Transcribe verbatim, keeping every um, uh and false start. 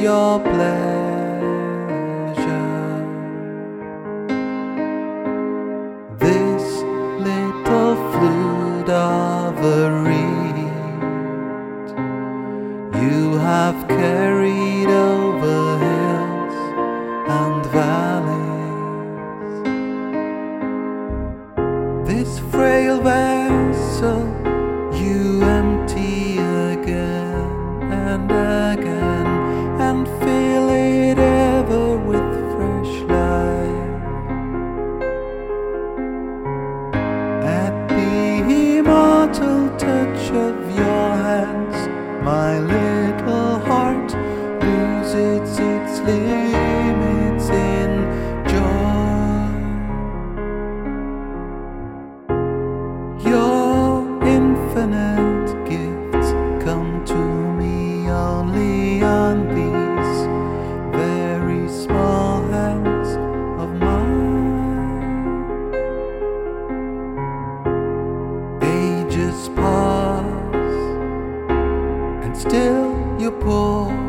your pleasure. This little flute of a reed you have carried over hills and valleys. This frail vessel you empty again and again, and fill it ever with fresh life. At the immortal touch of your hands, my little heart loses its limits in joy. Your infinite gifts come to me only on these very small hands of mine. Ages pass, and still you pour